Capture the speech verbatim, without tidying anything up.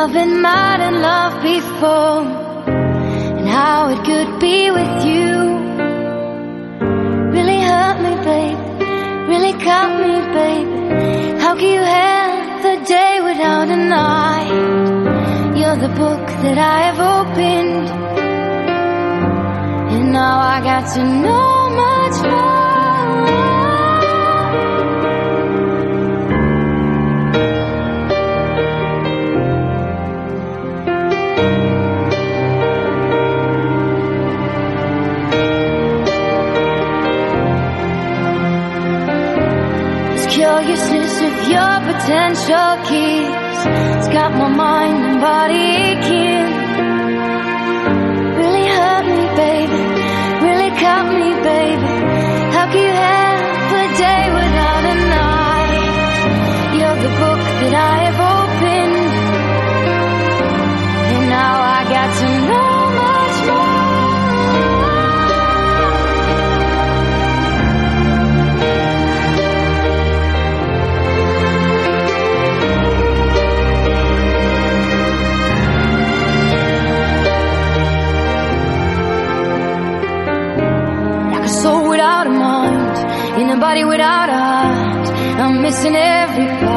I've been mad in love before, and how it could be with you really hurt me, babe, really cut me, babe. How can you have the day without a night? You're the book that I have opened, and now I got to know much more. Curiousness of your potential keys, it's got my mind and body aching. Really hurt me, baby, really cut me, baby. How can you have a day without a night? You're the book that I have opened, and now I got to know much more. Soul without a mind, in a body without a heart. I'm missing every part.